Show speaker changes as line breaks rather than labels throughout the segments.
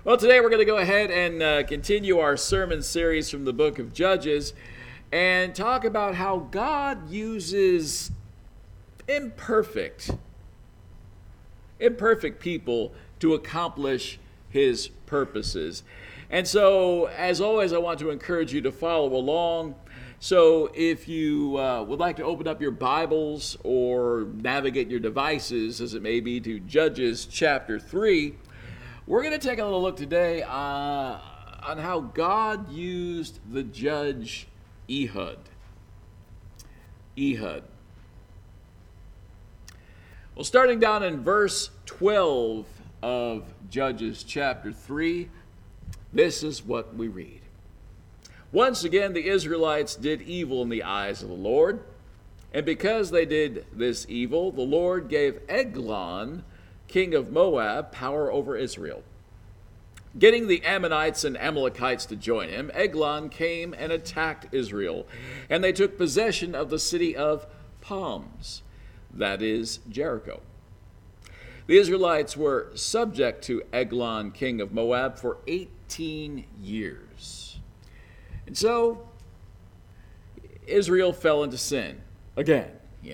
Well, today we're going to go ahead and continue our sermon series from the book of Judges and talk about how God uses imperfect people to accomplish his purposes. And so, as always, I want to encourage you to follow along. So if you would like to open up your Bibles or navigate your devices, as it may be, to Judges chapter 3, we're going to take a little look today on how God used the judge Ehud. Well, starting down in verse 12 of Judges chapter 3, this is what we read. Once again, the Israelites did evil in the eyes of the Lord, and because they did this evil, the Lord gave Eglon, king of Moab, power over Israel. Getting the Ammonites and Amalekites to join him, Eglon came and attacked Israel, and they took possession of the city of Palms, that is, Jericho. The Israelites were subject to Eglon, king of Moab, for 18 years. And so, Israel fell into sin again,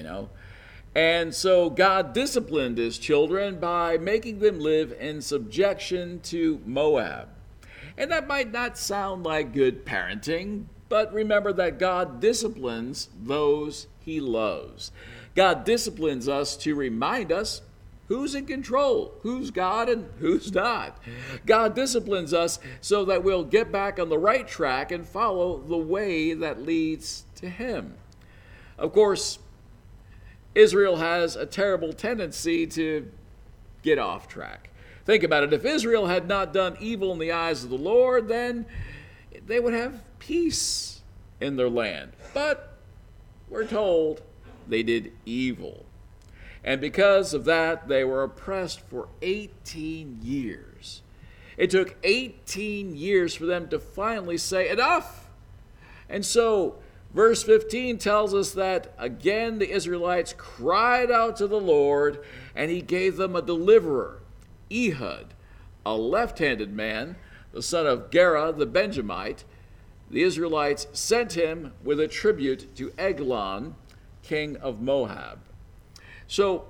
And so God disciplined his children by making them live in subjection to Moab. And that might not sound like good parenting, but remember that God disciplines those he loves. God disciplines us to remind us who's in control, who's God and who's not. God disciplines us so that we'll get back on the right track and follow the way that leads to him. Of course, Israel has a terrible tendency to get off track. Think about it. If Israel had not done evil in the eyes of the Lord, then they would have peace in their land. But we're told they did evil. And because of that, they were oppressed for 18 years. It took 18 years for them to finally say, enough! And so, verse 15 tells us that, again, the Israelites cried out to the Lord, and he gave them a deliverer, Ehud, a left-handed man, the son of Gera the Benjamite. The Israelites sent him with a tribute to Eglon, king of Moab. So,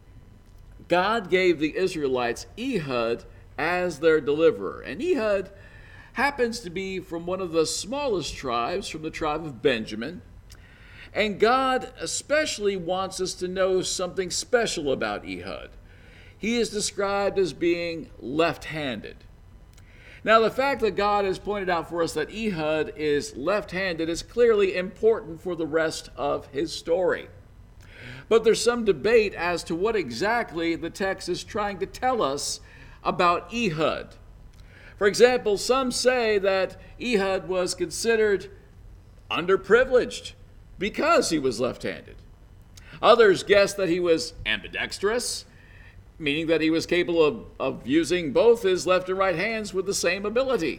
God gave the Israelites Ehud as their deliverer. And Ehud happens to be from one of the smallest tribes, from the tribe of Benjamin. And God especially wants us to know something special about Ehud. He is described as being left-handed. Now, the fact that God has pointed out for us that Ehud is left-handed is clearly important for the rest of his story. But there's some debate as to what exactly the text is trying to tell us about Ehud. For example, some say that Ehud was considered underprivileged because he was left-handed. Others guess that he was ambidextrous, meaning that he was capable of using both his left and right hands with the same ability.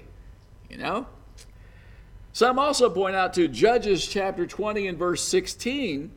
Some also point out to Judges chapter 20 and verse 16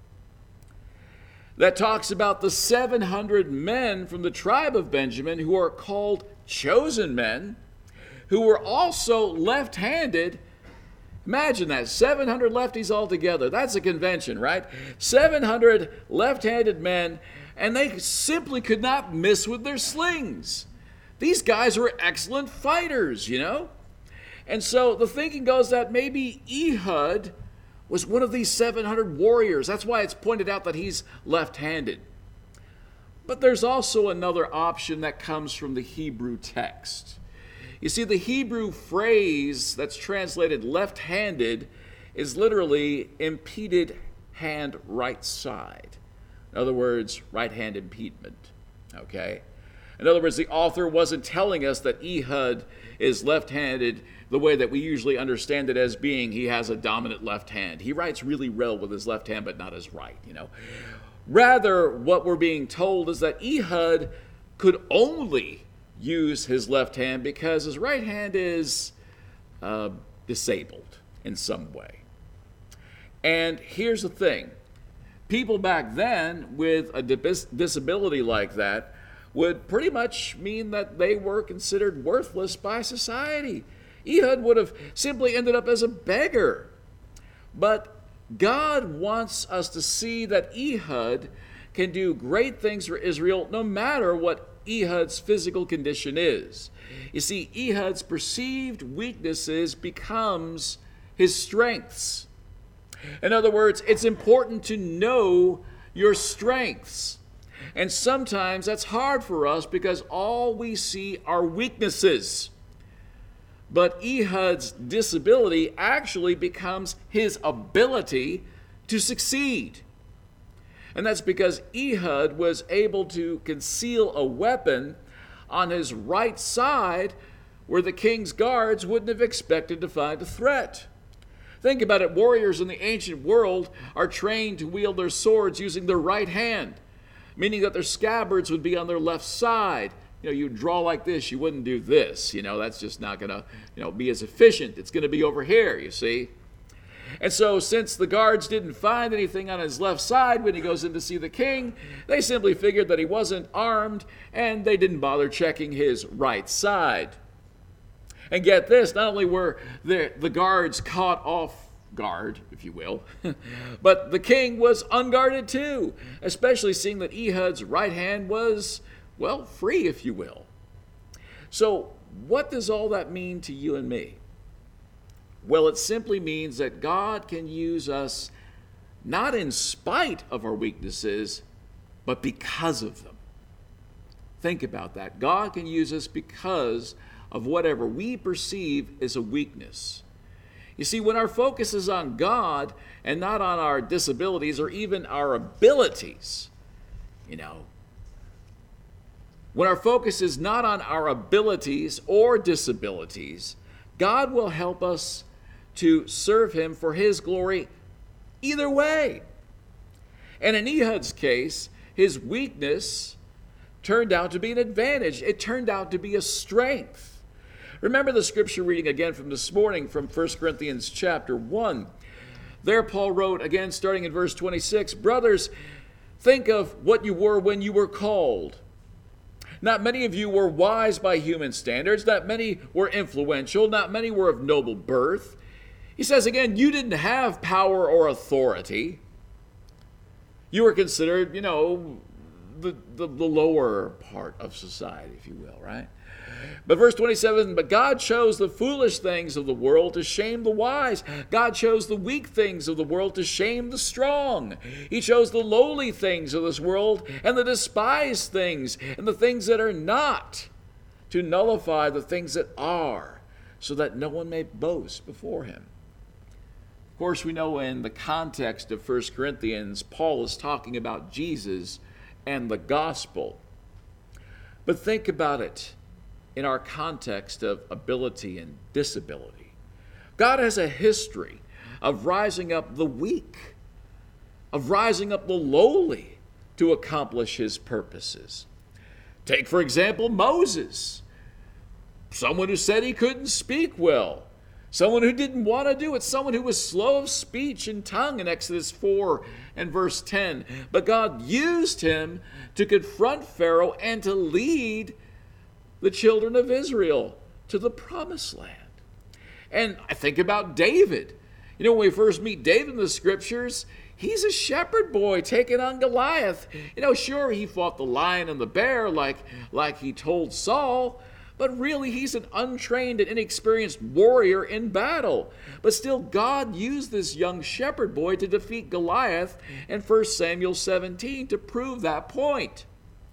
that talks about the 700 men from the tribe of Benjamin who are called chosen men, who were also left-handed. Imagine that, 700 lefties altogether. That's a convention, right? 700 left-handed men, and they simply could not miss with their slings. These guys were excellent fighters, And so the thinking goes that maybe Ehud was one of these 700 warriors. That's why it's pointed out that he's left-handed. But there's also another option that comes from the Hebrew text. You see, the Hebrew phrase that's translated left-handed is literally impeded hand right side. In other words, right hand impediment. Okay? In other words, the author wasn't telling us that Ehud is left-handed the way that we usually understand it as being he has a dominant left hand. He writes really well with his left hand, but not his right, Rather, what we're being told is that Ehud could only use his left hand because his right hand is disabled in some way. And here's the thing. People back then with a disability like that would pretty much mean that they were considered worthless by society. Ehud would have simply ended up as a beggar. But God wants us to see that Ehud can do great things for Israel no matter what Ehud's physical condition is. You see, Ehud's perceived weaknesses becomes his strengths. In other words, it's important to know your strengths. And sometimes that's hard for us because all we see are weaknesses. But Ehud's disability actually becomes his ability to succeed. And that's because Ehud was able to conceal a weapon on his right side where the king's guards wouldn't have expected to find a threat. Think about it. Warriors in the ancient world are trained to wield their swords using their right hand, meaning that their scabbards would be on their left side. You draw like this, you wouldn't do this. That's just not going to, be as efficient. It's going to be over here, you see. And so since the guards didn't find anything on his left side when he goes in to see the king, they simply figured that he wasn't armed, and they didn't bother checking his right side. And get this, not only were the guards caught off guard, if you will, but the king was unguarded too, especially seeing that Ehud's right hand was, free, if you will. So what does all that mean to you and me? Well, it simply means that God can use us not in spite of our weaknesses, but because of them. Think about that. God can use us because of whatever we perceive as a weakness. You see, when our focus is on God and not on our disabilities or even our abilities, when our focus is not on our abilities or disabilities, God will help us to serve him for his glory either way. And in Ehud's case, his weakness turned out to be an advantage. It turned out to be a strength. Remember the scripture reading again from this morning from 1 Corinthians chapter 1. There Paul wrote, again starting in verse 26, "Brothers, think of what you were when you were called. Not many of you were wise by human standards. Not many were influential. Not many were of noble birth." He says again, you didn't have power or authority. You were considered, the lower part of society, if you will, right? But verse 27, "But God chose the foolish things of the world to shame the wise. God chose the weak things of the world to shame the strong. He chose the lowly things of this world and the despised things and the things that are not, to nullify the things that are, so that no one may boast before him." Of course, we know in the context of 1 Corinthians, Paul is talking about Jesus and the gospel. But think about it in our context of ability and disability. God has a history of rising up the weak, of rising up the lowly to accomplish his purposes. Take, for example, Moses, someone who said he couldn't speak well, someone who didn't want to do it, someone who was slow of speech and tongue in Exodus 4 and verse 10. But God used him to confront Pharaoh and to lead the children of Israel to the promised land. And I think about David. When we first meet David in the scriptures, he's a shepherd boy taking on Goliath. Sure, he fought the lion and the bear like he told Saul, but really he's an untrained and inexperienced warrior in battle. But still, God used this young shepherd boy to defeat Goliath in 1 Samuel 17 to prove that point.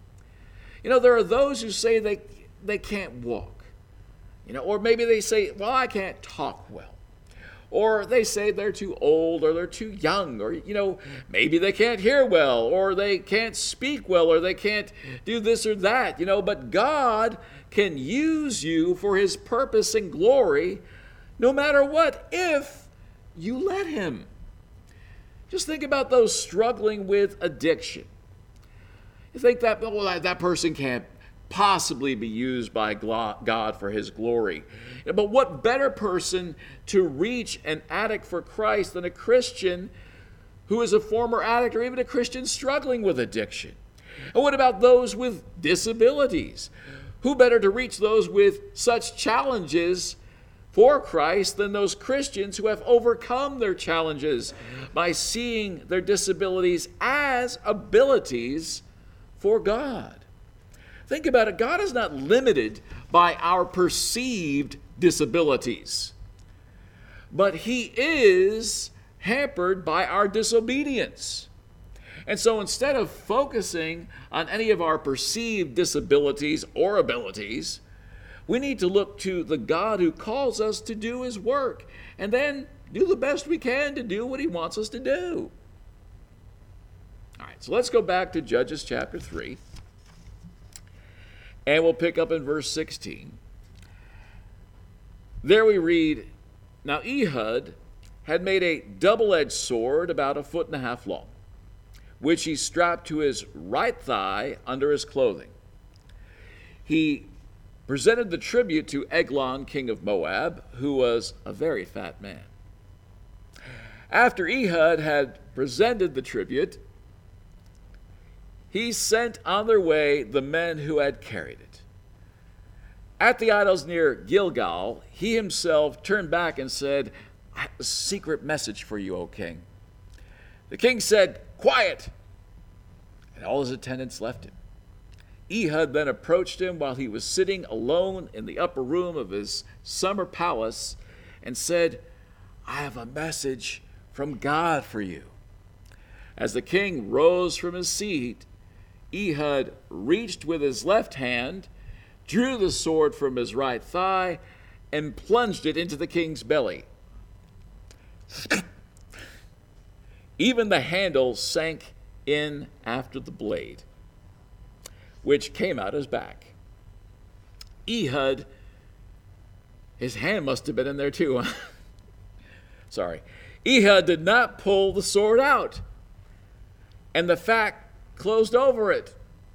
There are those who say they can't walk, or maybe they say, well, I can't talk well. Or they say they're too old or they're too young, or, maybe they can't hear well, or they can't speak well, or they can't do this or that, but God can use you for his purpose and glory no matter what, if you let him. Just think about those struggling with addiction. You think that, that person can't possibly be used by God for his glory. But what better person to reach an addict for Christ than a Christian who is a former addict or even a Christian struggling with addiction? And what about those with disabilities? Who better to reach those with such challenges for Christ than those Christians who have overcome their challenges by seeing their disabilities as abilities for God? Think about it. God is not limited by our perceived disabilities, but He is hampered by our disobedience. And so instead of focusing on any of our perceived disabilities or abilities, we need to look to the God who calls us to do His work and then do the best we can to do what He wants us to do. All right, so let's go back to Judges chapter 3, and we'll pick up in verse 16. There we read, "Now Ehud had made a double-edged sword about 1.5 feet long, which he strapped to his right thigh under his clothing. He presented the tribute to Eglon, king of Moab, who was a very fat man. After Ehud had presented the tribute, he sent on their way the men who had carried it. At the idols near Gilgal, he himself turned back and said, 'I have a secret message for you, O king.' The king said, 'Quiet!' And all his attendants left him. Ehud then approached him while he was sitting alone in the upper room of his summer palace and said, 'I have a message from God for you.' As the king rose from his seat, Ehud reached with his left hand, drew the sword from his right thigh, and plunged it into the king's belly. Even the handle sank in after the blade, which came out his back. Ehud, his hand must have been in there too. Sorry. Ehud did not pull the sword out, and the fat closed over it.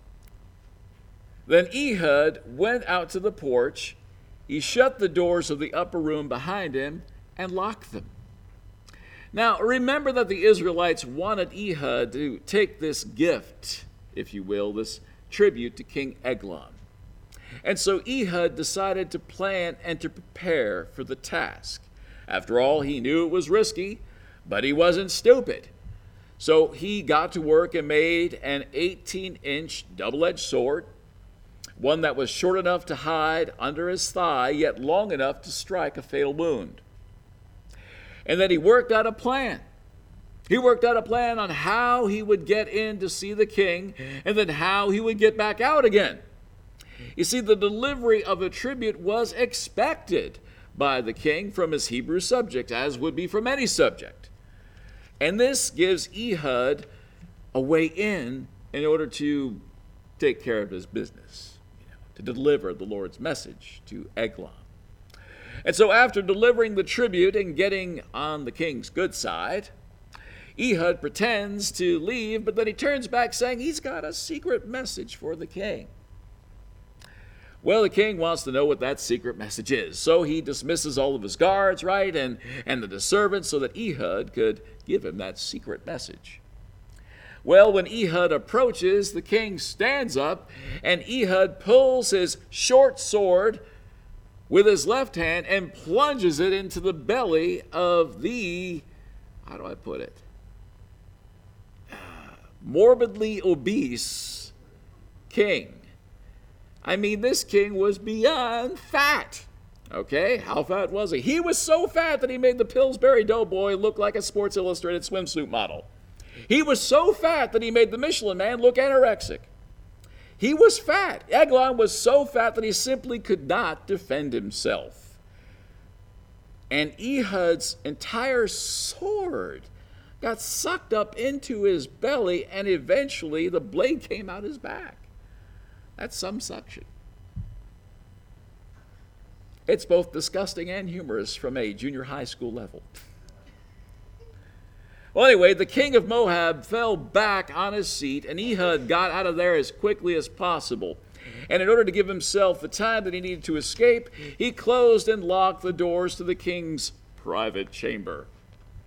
Then Ehud went out to the porch. He shut the doors of the upper room behind him and locked them. Now, remember that the Israelites wanted Ehud to take this gift, if you will, this tribute to King Eglon. And so Ehud decided to plan and to prepare for the task. After all, he knew it was risky, but he wasn't stupid. So he got to work and made an 18-inch double-edged sword, one that was short enough to hide under his thigh, yet long enough to strike a fatal wound. And then he worked out a plan. He worked out a plan on how he would get in to see the king, and then how he would get back out again. You see, the delivery of a tribute was expected by the king from his Hebrew subject, as would be from any subject. And this gives Ehud a way in order to take care of his business, to deliver the Lord's message to Eglon. And so after delivering the tribute and getting on the king's good side, Ehud pretends to leave, but then he turns back saying he's got a secret message for the king. Well, the king wants to know what that secret message is, so he dismisses all of his guards, right, and the servants so that Ehud could give him that secret message. Well, when Ehud approaches, the king stands up, and Ehud pulls his short sword with his left hand and plunges it into the belly of the, how do I put it, morbidly obese king. I mean, this king was beyond fat. Okay, how fat was he? He was so fat that he made the Pillsbury Doughboy look like a Sports Illustrated swimsuit model. He was so fat that he made the Michelin Man look anorexic. He was fat. Eglon was so fat that he simply could not defend himself. And Ehud's entire sword got sucked up into his belly, and eventually the blade came out his back. That's some suction. It's both disgusting and humorous from a junior high school level. Well, anyway, the king of Moab fell back on his seat, and Ehud got out of there as quickly as possible. And in order to give himself the time that he needed to escape, he closed and locked the doors to the king's private chamber.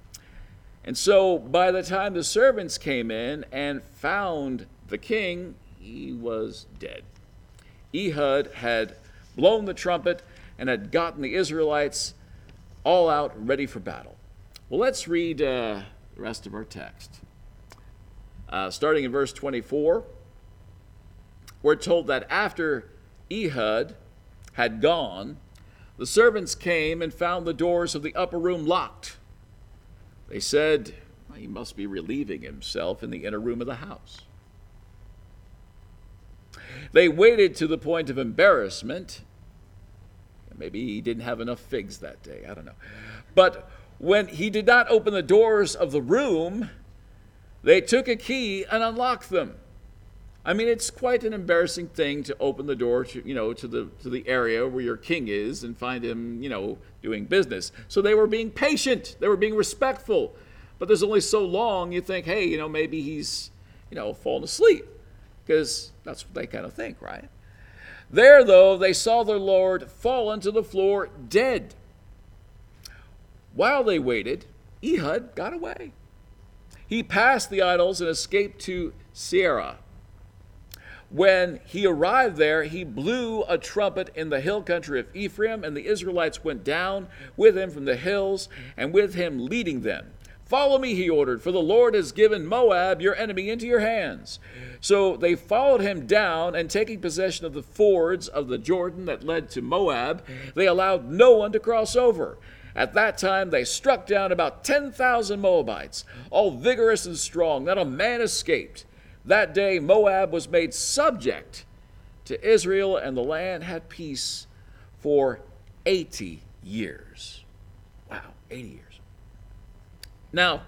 And so by the time the servants came in and found the king, he was dead. Ehud had blown the trumpet and had gotten the Israelites all out ready for battle. Well, let's read the rest of our text. Starting in verse 24, we're told that after Ehud had gone, the servants came and found the doors of the upper room locked. They said, well, he must be relieving himself in the inner room of the house. They waited to the point of embarrassment. Maybe he didn't have enough figs that day, I don't know. But when he did not open the doors of the room, they took a key and unlocked them. I mean, it's quite an embarrassing thing to open the door to the area where your king is and find him, doing business. So they were being patient. They were being respectful. But there's only so long you think, hey, maybe he's, fallen asleep. Because that's what they kind of think, right? There, though, they saw their Lord fallen to the floor dead. While they waited, Ehud got away. He passed the idols and escaped to Seirah. When he arrived there, he blew a trumpet in the hill country of Ephraim, and the Israelites went down with him from the hills, and with him leading them. Follow me, he ordered, for the Lord has given Moab, your enemy, into your hands. So they followed him down, and taking possession of the fords of the Jordan that led to Moab, they allowed no one to cross over. At that time they struck down about 10,000 Moabites, all vigorous and strong. Not a man escaped. That day Moab was made subject to Israel, and the land had peace for 80 years. Wow, 80 years. Now,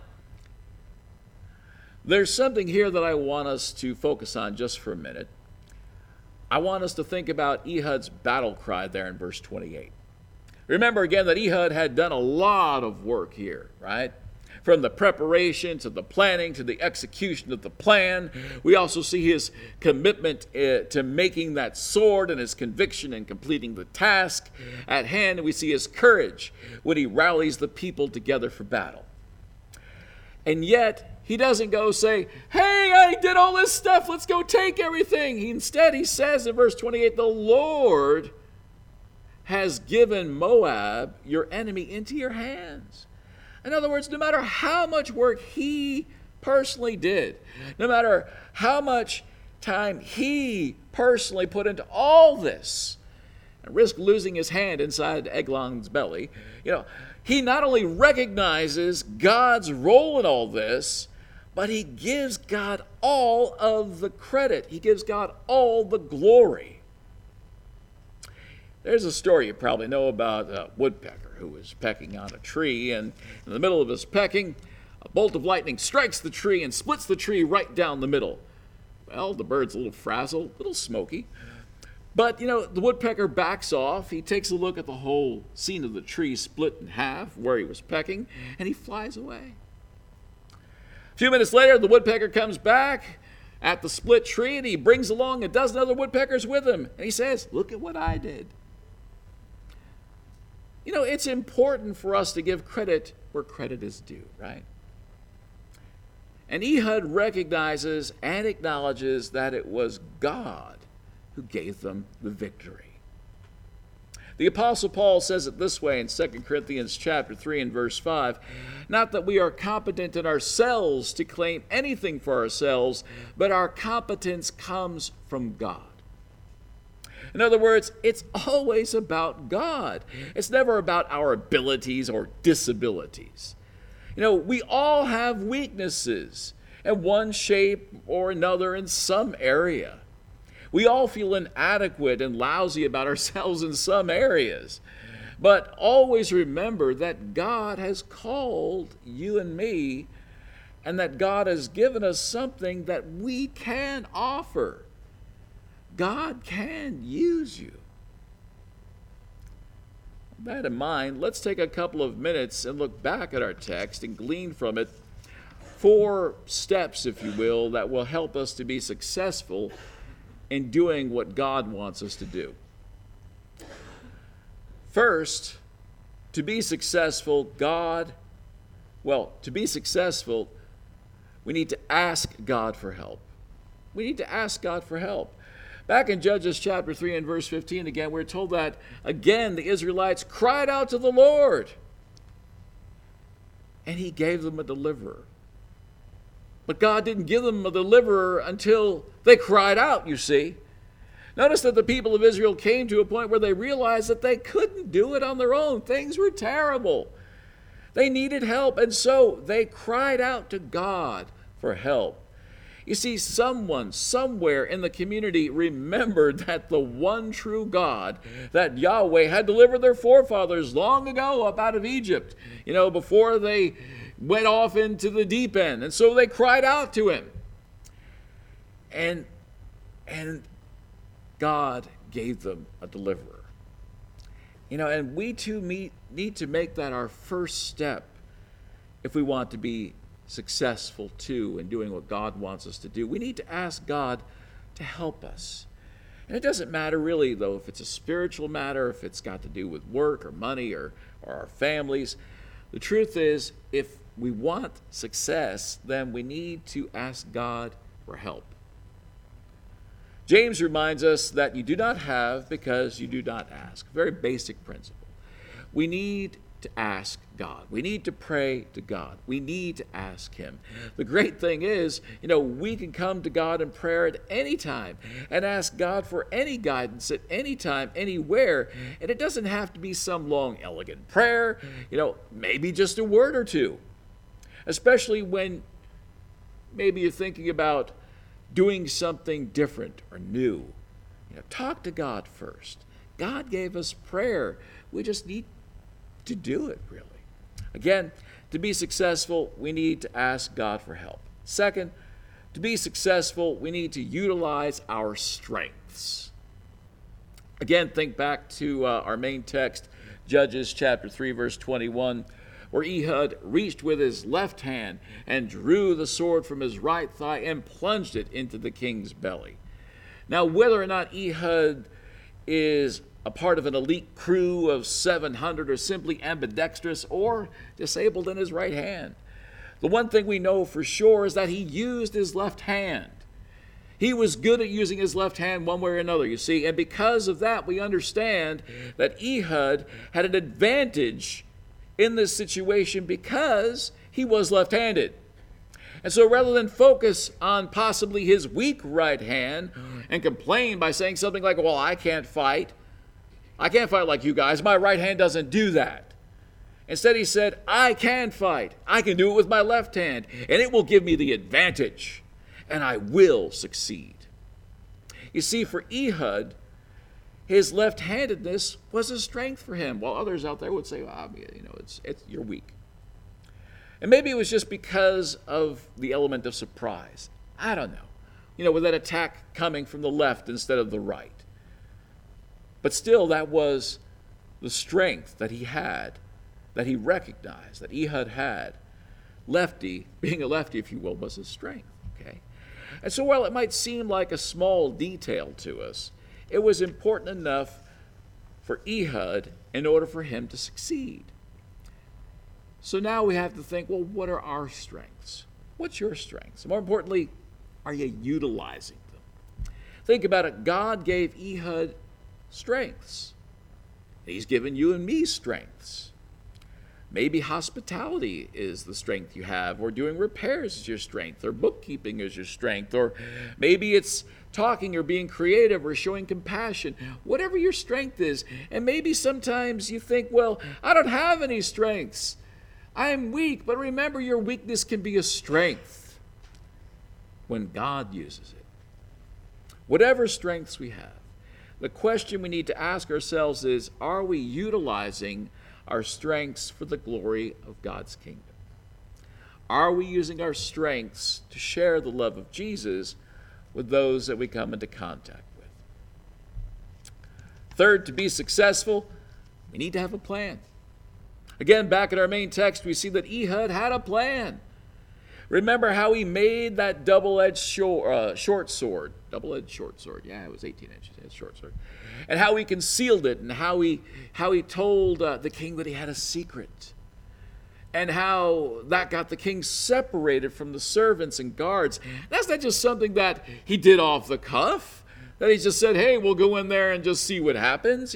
there's something here that I want us to focus on just for a minute. I want us to think about Ehud's battle cry there in verse 28. Remember again that Ehud had done a lot of work here, right? From the preparation to the planning to the execution of the plan. We also see his commitment to making that sword and his conviction in completing the task at hand. We see his courage when he rallies the people together for battle. And yet, he doesn't go say, hey, I did all this stuff, let's go take everything. Instead, he says in verse 28, the Lord has given Moab, your enemy, into your hands. In other words, no matter how much work he personally did, no matter how much time he personally put into all this, and risked losing his hand inside Eglon's belly, he not only recognizes God's role in all this, but he gives God all of the credit. He gives God all the glory. There's a story you probably know about a woodpecker who was pecking on a tree, and in the middle of his pecking, a bolt of lightning strikes the tree and splits the tree right down the middle. Well, the bird's a little frazzled, a little smoky. But, the woodpecker backs off. He takes a look at the whole scene of the tree split in half where he was pecking, and he flies away. A few minutes later, the woodpecker comes back at the split tree, and he brings along a dozen other woodpeckers with him. And he says, look at what I did. It's important for us to give credit where credit is due, right? And Ehud recognizes and acknowledges that it was God who gave them the victory. The Apostle Paul says it this way in 2 Corinthians chapter 3 and verse 5, not that we are competent in ourselves to claim anything for ourselves, but our competence comes from God. In other words, it's always about God. It's never about our abilities or disabilities. We all have weaknesses in one shape or another in some area. We all feel inadequate and lousy about ourselves in some areas. But always remember that God has called you and me, and that God has given us something that we can offer. God can use you. With that in mind, let's take a couple of minutes and look back at our text and glean from it 4 steps, if you will, that will help us to be successful in doing what God wants us to do. First, to be successful, we need to ask God for help. We need to ask God for help. Back in Judges chapter 3 and verse 15 again, we're told that again the Israelites cried out to the Lord, and he gave them a deliverer. But God didn't give them a deliverer until they cried out, you see. Notice that the people of Israel came to a point where they realized that they couldn't do it on their own. Things were terrible. They needed help, and so they cried out to God for help. You see, someone somewhere in the community remembered that the one true God, that Yahweh, had delivered their forefathers long ago up out of Egypt, before they went off into the deep end. And so they cried out to him. And God gave them a deliverer. And we too need to make that our first step if we want to be successful too in doing what God wants us to do. We need to ask God to help us. And it doesn't matter really, though, if it's a spiritual matter, if it's got to do with work or money or our families. The truth is, if we want success, then we need to ask God for help. James reminds us that you do not have because you do not ask. Very basic principle. We need to ask God. We need to pray to God. We need to ask him. The great thing is, we can come to God in prayer at any time and ask God for any guidance at any time, anywhere. And it doesn't have to be some long, elegant prayer, maybe just a word or two. Especially when maybe you're thinking about doing something different or new. Talk to God first. God gave us prayer. We just need to do it, really. Again, to be successful, we need to ask God for help. Second, to be successful, we need to utilize our strengths. Again, think back to our main text, Judges chapter 3, verse 21, where Ehud reached with his left hand and drew the sword from his right thigh and plunged it into the king's belly. Now, whether or not Ehud is a part of an elite crew of 700 or simply ambidextrous or disabled in his right hand, the one thing we know for sure is that he used his left hand. He was good at using his left hand one way or another, you see, and because of that, we understand that Ehud had an advantage in this situation because he was left-handed. And so rather than focus on possibly his weak right hand and complain by saying something like, well, I can't fight like you guys. My right hand doesn't do that. Instead, he said, I can fight. I can do it with my left hand, and it will give me the advantage, and I will succeed. You see, for Ehud, his left-handedness was a strength for him, while others out there would say, you're weak. And maybe it was just because of the element of surprise. I don't know. With that attack coming from the left instead of the right. But still, that was the strength that he had, that he recognized, that Ehud had. Lefty, being a lefty, if you will, was his strength. Okay? And so while it might seem like a small detail to us, it was important enough for Ehud in order for him to succeed. So now we have to think, well, what are our strengths? What's your strengths? More importantly, are you utilizing them? Think about it. God gave Ehud strengths. He's given you and me strengths. Maybe hospitality is the strength you have, or doing repairs is your strength, or bookkeeping is your strength, or maybe it's talking or being creative or showing compassion, whatever your strength is. And maybe sometimes you think, well, I don't have any strengths. I'm weak, but remember, your weakness can be a strength when God uses it. Whatever strengths we have, the question we need to ask ourselves is, are we utilizing our strengths for the glory of God's kingdom? Are we using our strengths to share the love of Jesus with those that we come into contact with? Third, to be successful, we need to have a plan. Again, back in our main text, we see that Ehud had a plan. Remember how he made that double-edged short sword. Double-edged short sword. Yeah, it was 18 inches. It's a short sword. And how he concealed it, and how he told the king that he had a secret. and how that got the king separated from the servants and guards. That's not just something that he did off the cuff, that he just said, hey, we'll go in there and just see what happens.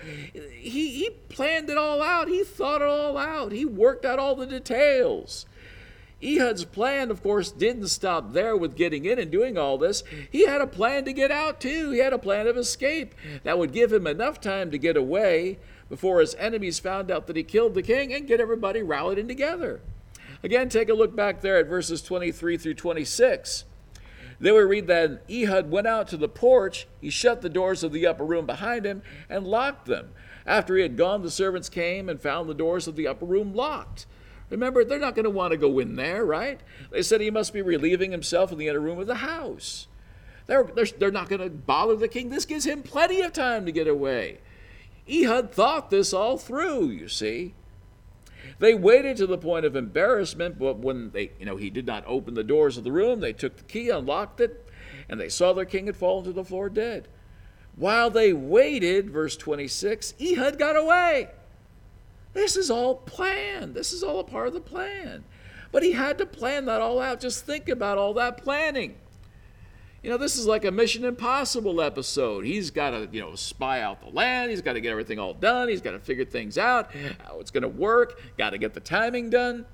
He planned it all out. He thought it all out. He worked out all the details. Ehud's plan, of course, didn't stop there with getting in and doing all this. He had a plan to get out too. He had a plan of escape that would give him enough time to get away before his enemies found out that he killed the king and get everybody rallied in together. Again, take a look back there at verses 23 through 26. Then we read that Ehud went out to the porch. He shut the doors of the upper room behind him and locked them. After he had gone, the servants came and found the doors of the upper room locked. Remember, they're not going to want to go in there, right? They said he must be relieving himself in the inner room of the house. They're not going to bother the king. This gives him plenty of time to get away. Ehud thought this all through, you see. They waited to the point of embarrassment, but when he did not open the doors of the room, they took the key, unlocked it, and they saw their king had fallen to the floor dead. While they waited, verse 26, Ehud got away. This is all planned. This is all a part of the plan. But he had to plan that all out. Just think about all that planning. This is like a Mission Impossible episode. He's got to, spy out the land. He's got to get everything all done. He's got to figure things out, how it's going to work. Got to get the timing done,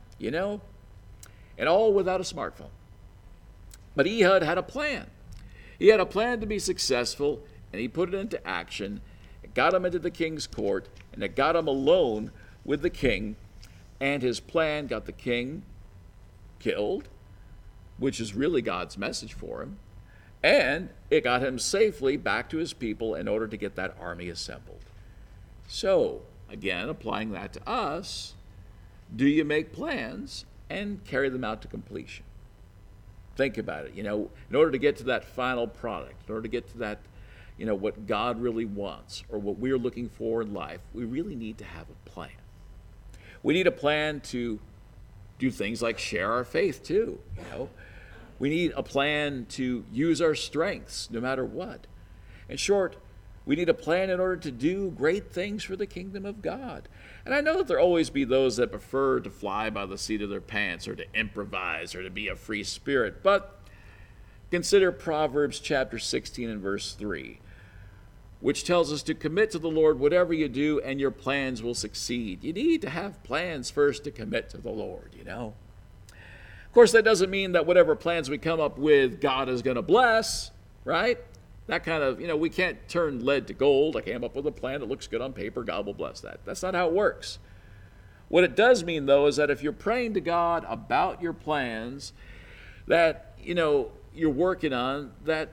and all without a smartphone. But Ehud had a plan. He had a plan to be successful, and he put it into action. It got him into the king's court, and it got him alone with the king, and his plan got the king killed, which is really God's message for him, and it got him safely back to his people in order to get that army assembled. So, again, applying that to us, do you make plans and carry them out to completion? Think about it. In order to get to that final product, in order to get to that, what God really wants or what we're looking for in life, we really need to have a plan. We need a plan to do things like share our faith too. We need a plan to use our strengths no matter what. In short, we need a plan in order to do great things for the kingdom of God. And I know that there'll always be those that prefer to fly by the seat of their pants or to improvise or to be a free spirit. But consider Proverbs chapter 16 and verse 3. Which tells us to commit to the Lord whatever you do, and your plans will succeed. You need to have plans first to commit to the Lord, Of course, that doesn't mean that whatever plans we come up with, God is going to bless, right? That kind of, we can't turn lead to gold. I came up with a plan that looks good on paper, God will bless that. That's not how it works. What it does mean, though, is that if you're praying to God about your plans that, you're working on, that,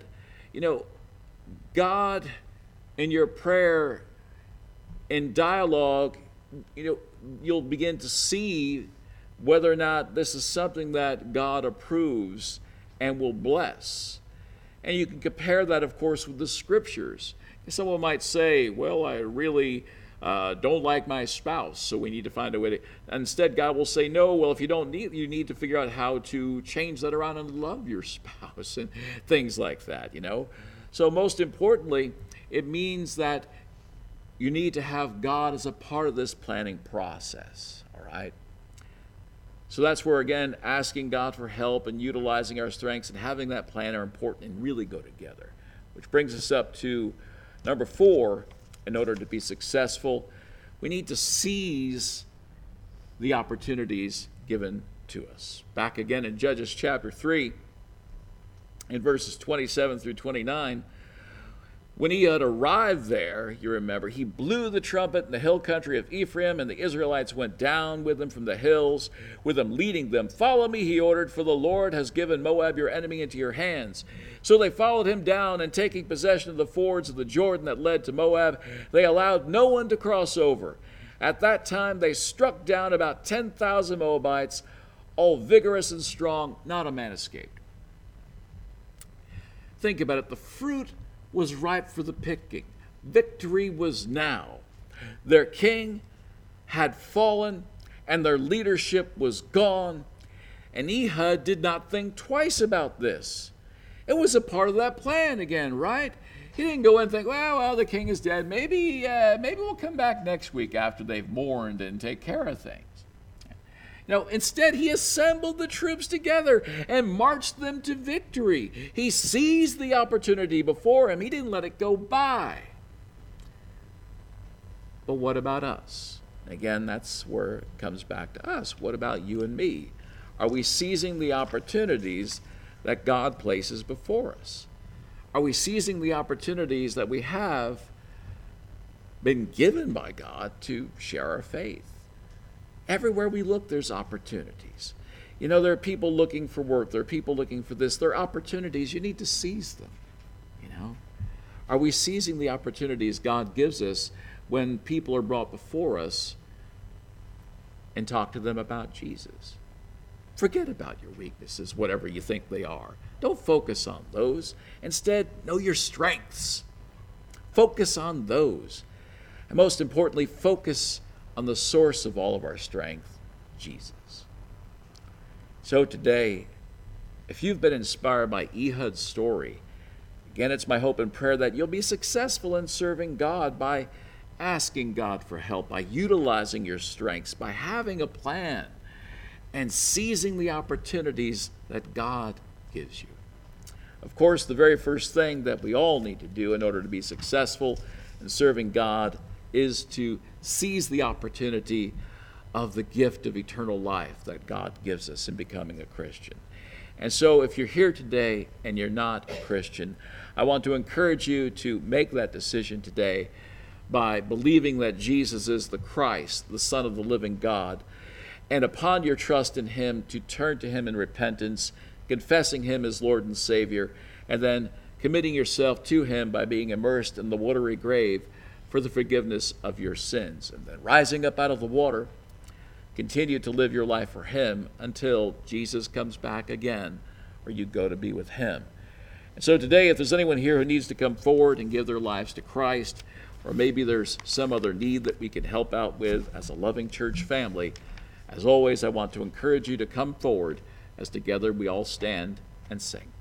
God, in your prayer and dialogue, you'll begin to see whether or not this is something that God approves and will bless. And you can compare that, of course, with the scriptures. Someone might say, well, I really don't like my spouse, so we need to find a way to... Instead, God will say, no, well, if you don't need, you need to figure out how to change that around and love your spouse and things like that, So most importantly, it means that you need to have God as a part of this planning process, all right? So that's where, again, asking God for help and utilizing our strengths and having that plan are important and really go together. Which brings us up to number 4. In order to be successful, we need to seize the opportunities given to us. Back again in Judges chapter 3, in verses 27 through 29, when Ehud arrived there, you remember, he blew the trumpet in the hill country of Ephraim, and the Israelites went down with him from the hills, with him leading them. Follow me, he ordered, for the Lord has given Moab, your enemy, into your hands. So they followed him down, and taking possession of the fords of the Jordan that led to Moab, they allowed no one to cross over. At that time they struck down about 10,000 Moabites, all vigorous and strong. Not a man escaped. Think about it. The fruit was ripe for the picking. Victory was now. Their king had fallen, and their leadership was gone, and Ehud did not think twice about this. It was a part of that plan again, right? He didn't go and think, well, the king is dead. Maybe we'll come back next week after they've mourned and take care of things. No, instead, he assembled the troops together and marched them to victory. He seized the opportunity before him. He didn't let it go by. But what about us? Again, that's where it comes back to us. What about you and me? Are we seizing the opportunities that God places before us? Are we seizing the opportunities that we have been given by God to share our faith? Everywhere we look, there's opportunities. You know, there are people looking for work. There are people looking for this. There are opportunities. You need to seize them. You know, are we seizing the opportunities God gives us when people are brought before us and talk to them about Jesus? Forget about your weaknesses, whatever you think they are. Don't focus on those. Instead, know your strengths. Focus on those. And most importantly, focus on the source of all of our strength, Jesus. So today, if you've been inspired by Ehud's story, again, it's my hope and prayer that you'll be successful in serving God by asking God for help, by utilizing your strengths, by having a plan, and seizing the opportunities that God gives you. Of course, the very first thing that we all need to do in order to be successful in serving God is to seize the opportunity of the gift of eternal life that God gives us in becoming a Christian. And so if you're here today and you're not a Christian, I want to encourage you to make that decision today by believing that Jesus is the Christ, the Son of the living God, and upon your trust in him, to turn to him in repentance, confessing him as Lord and Savior, and then committing yourself to him by being immersed in the watery grave for the forgiveness of your sins. And then rising up out of the water, continue to live your life for him until Jesus comes back again, or you go to be with him. And so today, if there's anyone here who needs to come forward and give their lives to Christ, or maybe there's some other need that we can help out with as a loving church family, as always, I want to encourage you to come forward as together we all stand and sing.